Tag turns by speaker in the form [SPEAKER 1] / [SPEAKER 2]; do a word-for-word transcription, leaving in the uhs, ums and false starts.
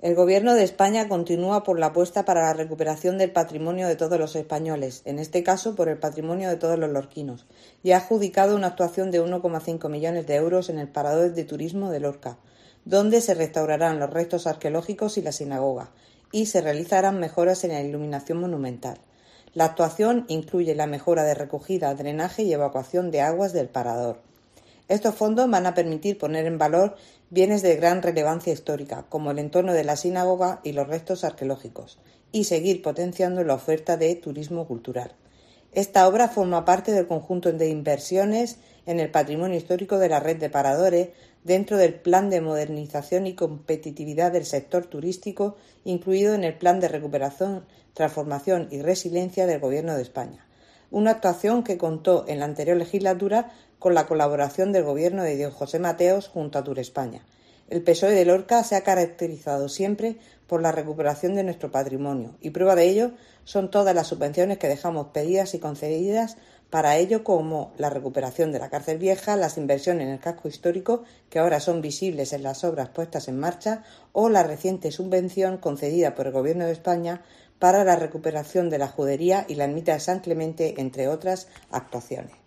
[SPEAKER 1] El Gobierno de España continúa por la apuesta para la recuperación del patrimonio de todos los españoles, en este caso por el patrimonio de todos los lorquinos, y ha adjudicado una actuación de uno coma cinco millones de euros en el Parador de Turismo de Lorca, donde se restaurarán los restos arqueológicos y la sinagoga, y se realizarán mejoras en la iluminación monumental. La actuación incluye la mejora de recogida, drenaje y evacuación de aguas del Parador. Estos fondos van a permitir poner en valor bienes de gran relevancia histórica, como el entorno de la sinagoga y los restos arqueológicos, y seguir potenciando la oferta de turismo cultural. Esta obra forma parte del conjunto de inversiones en el patrimonio histórico de la red de paradores dentro del Plan de Modernización y Competitividad del Sector Turístico, incluido en el Plan de Recuperación, Transformación y Resiliencia del Gobierno de España. Una actuación que contó en la anterior legislatura con la colaboración del Gobierno de Diego José Mateos junto a Turespaña. El P S O E de Lorca se ha caracterizado siempre por la recuperación de nuestro patrimonio, y prueba de ello son todas las subvenciones que dejamos pedidas y concedidas para ello, como la recuperación de la cárcel vieja, las inversiones en el casco histórico, que ahora son visibles en las obras puestas en marcha, o la reciente subvención concedida por el Gobierno de España para la recuperación de la Judería y la ermita de San Clemente, entre otras actuaciones.